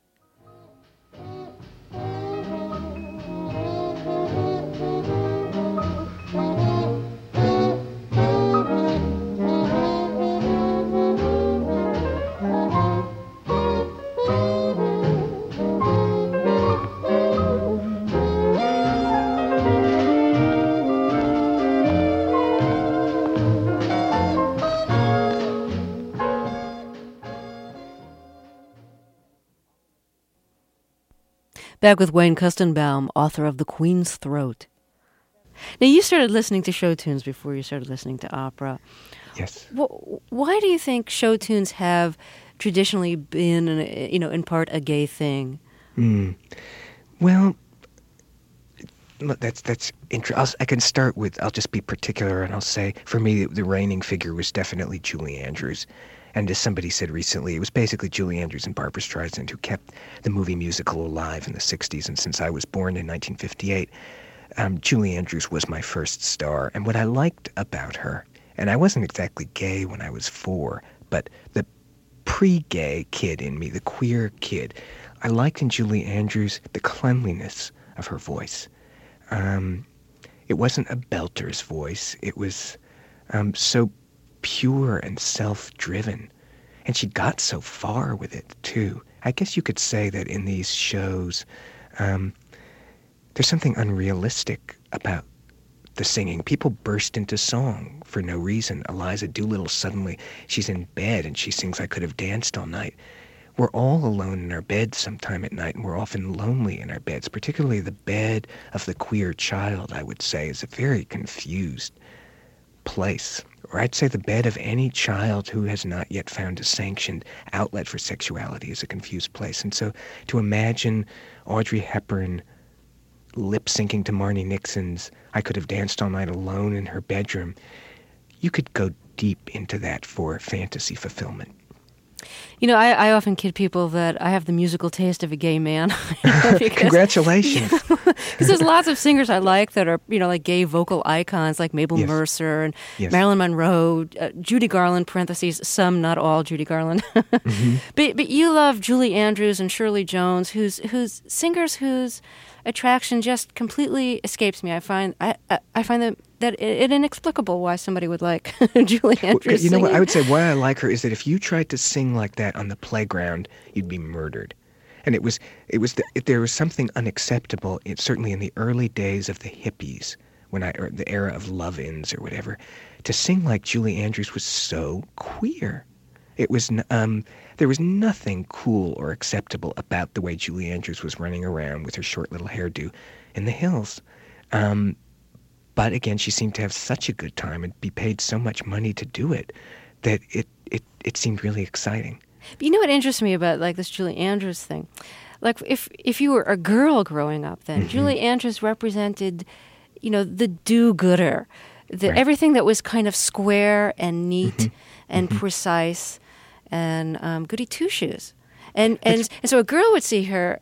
Back with Wayne Koestenbaum, author of The Queen's Throat. Now, you started listening to show tunes before you started listening to opera. Yes. Why do you think show tunes have traditionally been, you know, in part a gay thing? Mm. Well, that's that's interesting. I can start with, I'll just be particular, and I'll say, for me, the reigning figure was definitely Julie Andrews. And as somebody said recently, it was basically Julie Andrews and Barbra Streisand who kept the movie musical alive in the sixties. And since I was born in nineteen fifty-eight, um, Julie Andrews was my first star. And what I liked about her, and I wasn't exactly gay when I was four, but the pre-gay kid in me, the queer kid, I liked in Julie Andrews the cleanliness of her voice. Um, it wasn't a belter's voice. It was um, so pure and self-driven. And she got so far with it, too. I guess you could say that in these shows, um, there's something unrealistic about the singing. People burst into song for no reason. Eliza Doolittle, suddenly, she's in bed and she sings I Could Have Danced All Night. We're all alone in our beds sometime at night, and we're often lonely in our beds. Particularly the bed of the queer child, I would say, is a very confused place. Or I'd say the bed of any child who has not yet found a sanctioned outlet for sexuality is a confused place. And so to imagine Audrey Hepburn lip-syncing to Marni Nixon's I Could Have Danced All Night alone in her bedroom, you could go deep into that for fantasy fulfillment. You know, I, I often kid people that I have the musical taste of a gay man. because, Congratulations. Because there's lots of singers I like that are, you know, like gay vocal icons like Mabel Yes. Mercer and Yes. Marilyn Monroe, uh, Judy Garland, parentheses, some, not all Judy Garland. Mm-hmm. But but you love Julie Andrews and Shirley Jones, who's who's singers whose attraction just completely escapes me. I find I I, I find that that it, it inexplicable why somebody would like Julie Andrews. Well, you know what? singing. I would say why I like her is that if you tried to sing like that on the playground, you'd be murdered. And it was, it was, the, it, there was something unacceptable, it, certainly in the early days of the hippies, when I, or the era of love-ins or whatever, to sing like Julie Andrews was so queer. It was, n- um, there was nothing cool or acceptable about the way Julie Andrews was running around with her short little hairdo in the hills. Um, But again, she seemed to have such a good time and be paid so much money to do it that it, it, it seemed really exciting. But you know what interests me about like this Julie Andrews thing? Like if if you were a girl growing up then, Mm-hmm. Julie Andrews represented, you know, the do-gooder. The, Right. Everything that was kind of square and neat Mm-hmm. and precise and um, goody two-shoes. And, and, and so a girl would see her,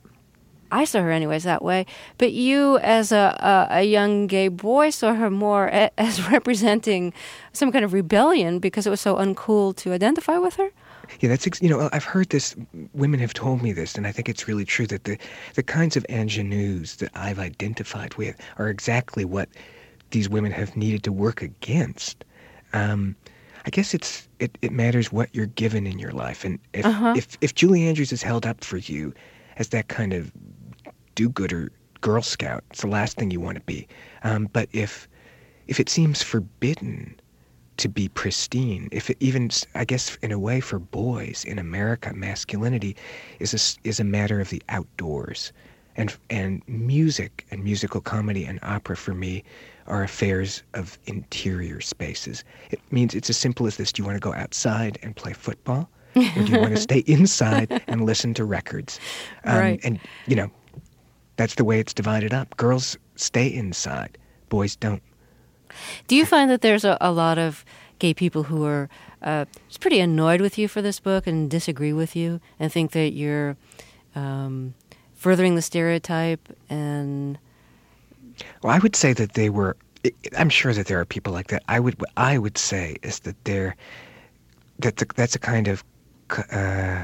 I saw her anyways that way, but you as a, a, a young gay boy saw her more a, as representing some kind of rebellion because it was so uncool to identify with her? Yeah, that's, ex- you know, I've heard this, women have told me this, and I think it's really true that the, the kinds of ingenues that I've identified with are exactly what these women have needed to work against. Um, I guess it's it, it matters what you're given in your life. And if, Uh-huh. if, if Julie Andrews is held up for you as that kind of do-gooder Girl Scout, it's the last thing you want to be. Um, but if if it seems forbidden to be pristine, if it even, I guess, in a way for boys in America, masculinity is a, is a matter of the outdoors. And, and music and musical comedy and opera for me are affairs of interior spaces. It means it's as simple as this. Do you want to go outside and play football? Or do you want to stay inside and listen to records? Um, Right. And, you know, that's the way it's divided up. Girls stay inside. Boys don't. Do you find that there's a, a lot of gay people who are uh, just pretty annoyed with you for this book and disagree with you and think that you're um, furthering the stereotype? And Well, I would say that they were. I'm sure that there are people like that. I would. What I would say is that they're that the, that's a kind of uh,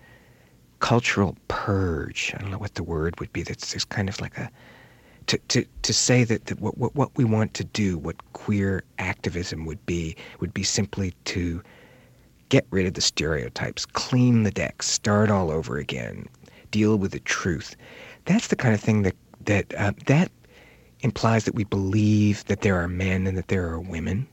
cultural purge. I don't know what the word would be. That's just kind of like a to to to say that, that what, what what we want to do, what queer activism would be, would be simply to get rid of the stereotypes, clean the decks, start all over again, deal with the truth. That's the kind of thing that that uh, that implies that we believe that there are men and that there are women,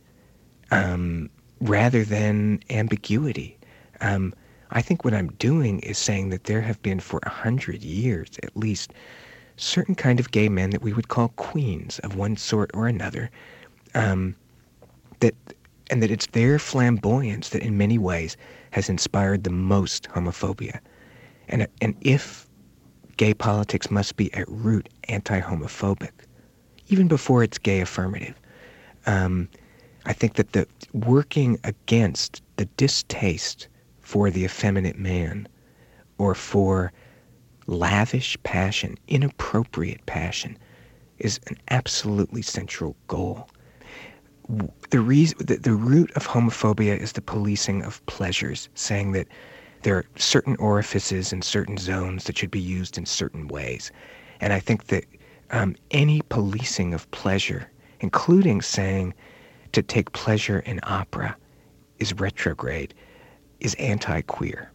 um, rather than ambiguity. Um, I think what I'm doing is saying that there have been for a hundred years at least certain kind of gay men that we would call queens of one sort or another, um, that and that it's their flamboyance that in many ways has inspired the most homophobia. And and if gay politics must be at root anti-homophobic, even before it's gay affirmative, um, I think that the working against the distaste for the effeminate man or for lavish passion, inappropriate passion, is an absolutely central goal. The reason, the, the root of homophobia is the policing of pleasures, saying that there are certain orifices and certain zones that should be used in certain ways. And I think that um, any policing of pleasure, including saying to take pleasure in opera, is retrograde, is anti-queer.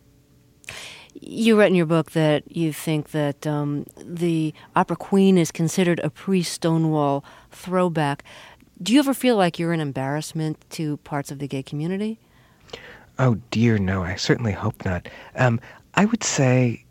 you wrote in your book that you think that um, the opera queen is considered a pre-Stonewall throwback. Do you ever feel like you're an embarrassment to parts of the gay community? Oh, dear, no. I certainly hope not. Um, I would say,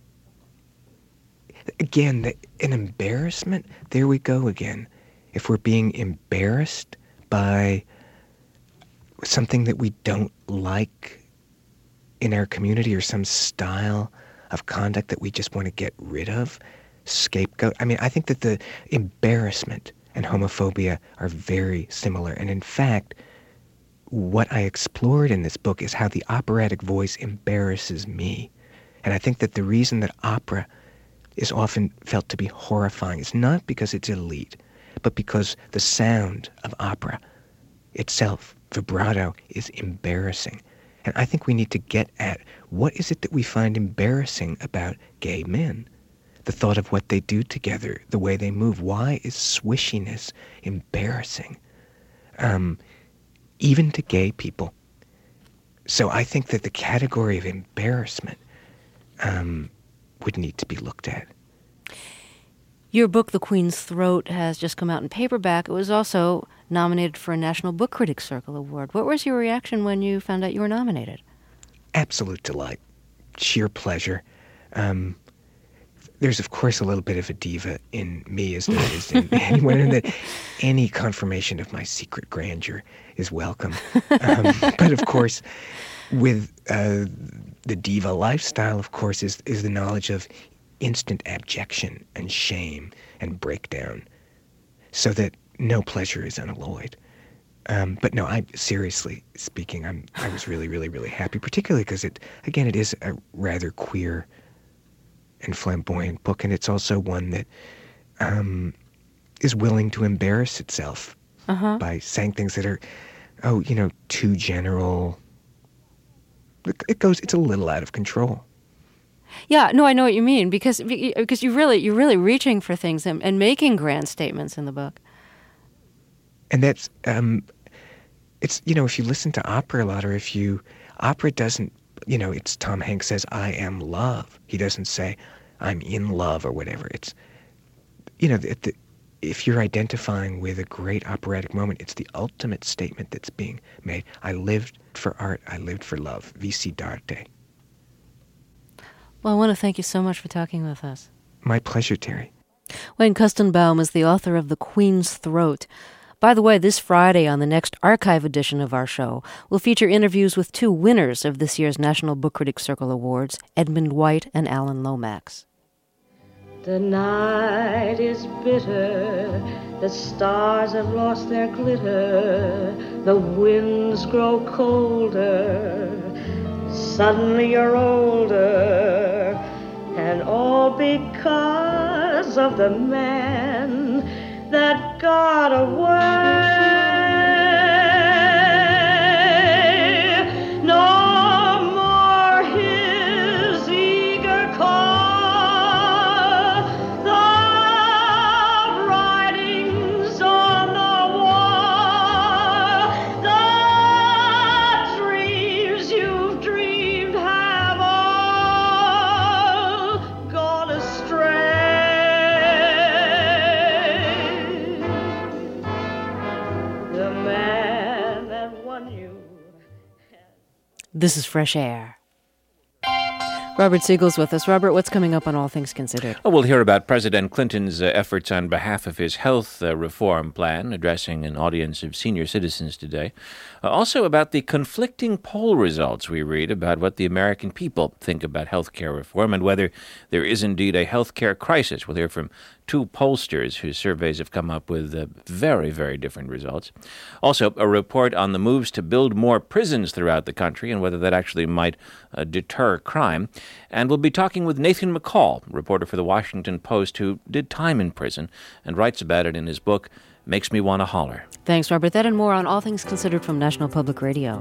again, that an embarrassment, there we go again. If we're being embarrassed by something that we don't like in our community or some style of conduct that we just want to get rid of, scapegoat. I mean, I think that the embarrassment and homophobia are very similar. And in fact, what I explored in this book is how the operatic voice embarrasses me. And I think that the reason that opera is often felt to be horrifying is not because it's elite, but because the sound of opera itself, vibrato, is embarrassing. And I think we need to get at what is it that we find embarrassing about gay men? The thought of what they do together, the way they move. Why is swishiness embarrassing? Um, even to gay people. So I think that the category of embarrassment um, would need to be looked at. Your book, The Queen's Throat, has just come out in paperback. It was also nominated for a National Book Critics Circle Award. What was your reaction when you found out you were nominated? Absolute delight. Sheer pleasure. Um, there's, of course, a little bit of a diva in me, as there is in anyone, and that any confirmation of my secret grandeur is welcome. Um, but, of course, with uh, the diva lifestyle, of course, is, is the knowledge of instant abjection and shame and breakdown, so that no pleasure is unalloyed. Um, but no, I seriously speaking, I'm I was really, really, really happy, particularly because it, again, it is a rather queer and flamboyant book, and it's also one that um, is willing to embarrass itself uh-huh. by saying things that are, oh, you know, too general. It goes, it's a little out of control. Yeah, no, I know what you mean, because because you really you're really reaching for things and, and making grand statements in the book. And that's um, it's you know if you listen to opera a lot, or if you opera doesn't you know it's Tom Hanks says I am love. He doesn't say I'm in love or whatever. It's you know the, the, if you're identifying with a great operatic moment, it's the ultimate statement that's being made. I lived for art. I lived for love. Vici d'arte. Well, I want to thank you so much for talking with us. My pleasure, Terry. Wayne Koestenbaum is the author of The Queen's Throat. By the way, this Friday on the next archive edition of our show, we'll feature interviews with two winners of this year's National Book Critics Circle Awards, Edmund White and Alan Lomax. The night is bitter, the stars have lost their glitter, the winds grow colder, suddenly you're older, and all because of the man that got away. No more his eager call, the writings on the wall, the dreams you've dreamed have all gone astray. The man that won you. This is Fresh Air. Robert Siegel's with us. Robert, what's coming up on All Things Considered? Oh, we'll hear about President Clinton's uh, efforts on behalf of his health uh, reform plan, addressing an audience of senior citizens today. Uh, also about the conflicting poll results we read about what the American people think about health care reform and whether there is indeed a health care crisis. We'll hear from two pollsters whose surveys have come up with uh, very, very different results. Also, a report on the moves to build more prisons throughout the country and whether that actually might uh, deter crime. And we'll be talking with Nathan McCall, reporter for the Washington Post, who did time in prison and writes about it in his book, Makes Me Want to Holler. Thanks, Robert. That and more on All Things Considered from National Public Radio.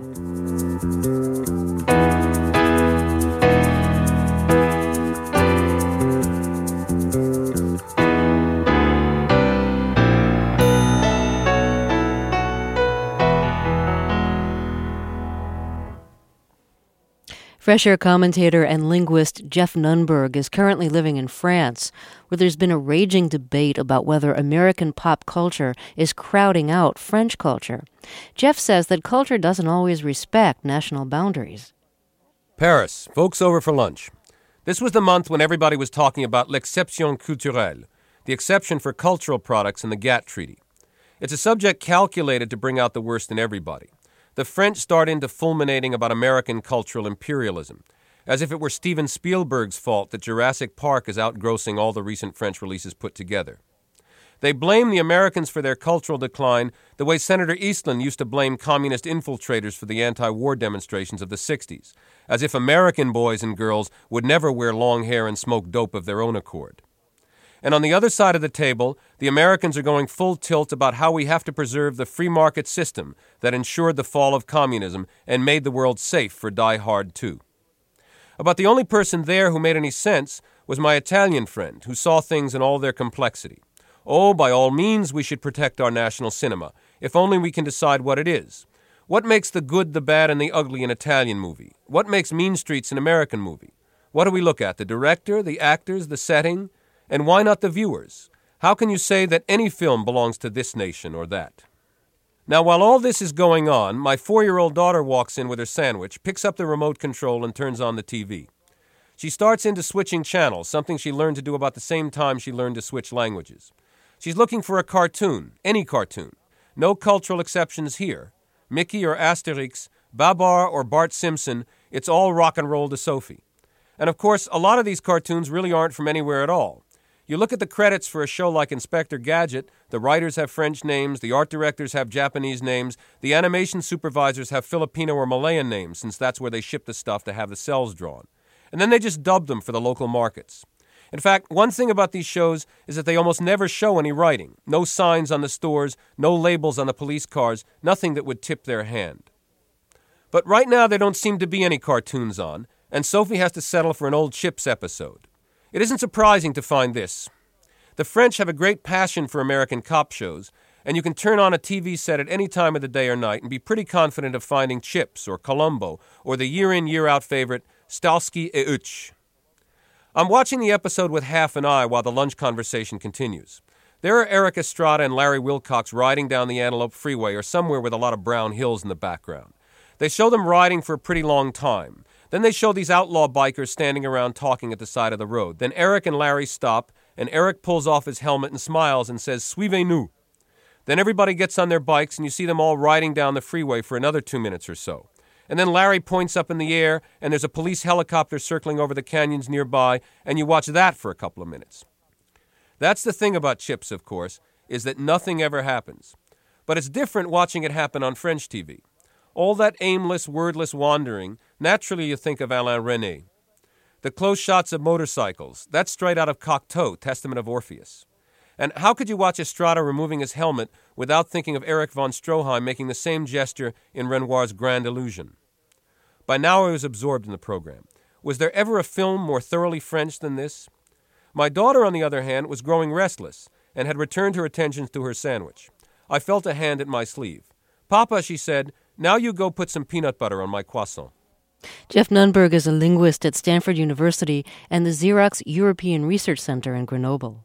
Fresh Air commentator and linguist Jeff Nunberg is currently living in France, where there's been a raging debate about whether American pop culture is crowding out French culture. Jeff says that culture doesn't always respect national boundaries. Paris, folks over for lunch. This was the month when everybody was talking about l'exception culturelle, the exception for cultural products in the GATT Treaty. It's a subject calculated to bring out the worst in everybody. The French start into fulminating about American cultural imperialism, as if it were Steven Spielberg's fault that Jurassic Park is outgrossing all the recent French releases put together. They blame the Americans for their cultural decline the way Senator Eastland used to blame communist infiltrators for the anti-war demonstrations of the sixties, as if American boys and girls would never wear long hair and smoke dope of their own accord. And on the other side of the table, the Americans are going full tilt about how we have to preserve the free market system that ensured the fall of communism and made the world safe for Die Hard two. About the only person there who made any sense was my Italian friend, who saw things in all their complexity. Oh, by all means we should protect our national cinema, if only we can decide what it is. What makes the good, the bad, and the ugly an Italian movie? What makes Mean Streets an American movie? What do we look at? The director, the actors, the setting? And why not the viewers? How can you say that any film belongs to this nation or that? Now, while all this is going on, my four-year-old daughter walks in with her sandwich, picks up the remote control, and turns on the T V. She starts into switching channels, something she learned to do about the same time she learned to switch languages. She's looking for a cartoon, any cartoon. No cultural exceptions here. Mickey or Asterix, Babar or Bart Simpson, it's all rock and roll to Sophie. And of course, a lot of these cartoons really aren't from anywhere at all. You look at the credits for a show like Inspector Gadget, the writers have French names, the art directors have Japanese names, the animation supervisors have Filipino or Malayan names, since that's where they ship the stuff to have the cells drawn. And then they just dub them for the local markets. In fact, one thing about these shows is that they almost never show any writing. No signs on the stores, no labels on the police cars, nothing that would tip their hand. But right now there don't seem to be any cartoons on, and Sophie has to settle for an old Chips episode. It isn't surprising to find this. The French have a great passion for American cop shows, and you can turn on a T V set at any time of the day or night and be pretty confident of finding Chips or Columbo or the year-in, year-out favorite Starsky et Hutch. I'm watching the episode with half an eye while the lunch conversation continues. There are Eric Estrada and Larry Wilcox riding down the Antelope Freeway or somewhere with a lot of brown hills in the background. They show them riding for a pretty long time. Then they show these outlaw bikers standing around talking at the side of the road. Then Eric and Larry stop, and Eric pulls off his helmet and smiles and says, "Suivez-nous." Then everybody gets on their bikes, and you see them all riding down the freeway for another two minutes or so. And then Larry points up in the air, and there's a police helicopter circling over the canyons nearby, and you watch that for a couple of minutes. That's the thing about Chips, of course, is that nothing ever happens. But it's different watching it happen on French T V. All that aimless, wordless wandering, naturally you think of Alain Resnais. The close shots of motorcycles, that's straight out of Cocteau, Testament of Orpheus. And how could you watch Estrada removing his helmet without thinking of Erich von Stroheim making the same gesture in Renoir's Grand Illusion? By now I was absorbed in the program. Was there ever a film more thoroughly French than this? My daughter, on the other hand, was growing restless and had returned her attentions to her sandwich. I felt a hand at my sleeve. "Papa," she said, "now you go put some peanut butter on my croissant." Jeff Nunberg is a linguist at Stanford University and the Xerox European Research Center in Grenoble.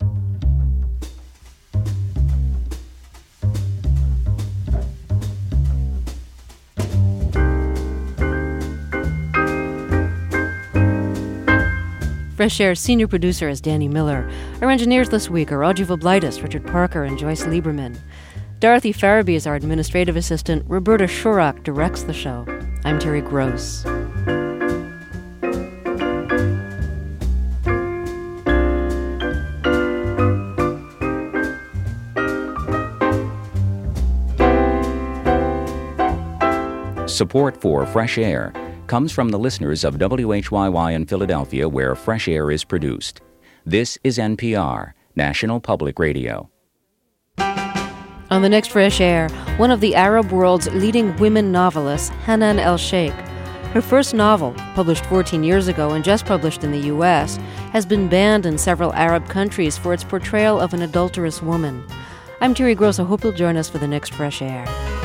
Fresh Air's senior producer is Danny Miller. Our engineers this week are Audrey Voblaitis, Richard Parker, and Joyce Lieberman. Dorothy Farabee is our administrative assistant. Roberta Shurak directs the show. I'm Terry Gross. Support for Fresh Air comes from the listeners of W H Y Y in Philadelphia, where Fresh Air is produced. This is N P R, National Public Radio. On the next Fresh Air, one of the Arab world's leading women novelists, Hanan El-Sheikh. Her first novel, published fourteen years ago and just published in the U S, has been banned in several Arab countries for its portrayal of an adulterous woman. I'm Terry Gross. I hope you'll join us for the next Fresh Air.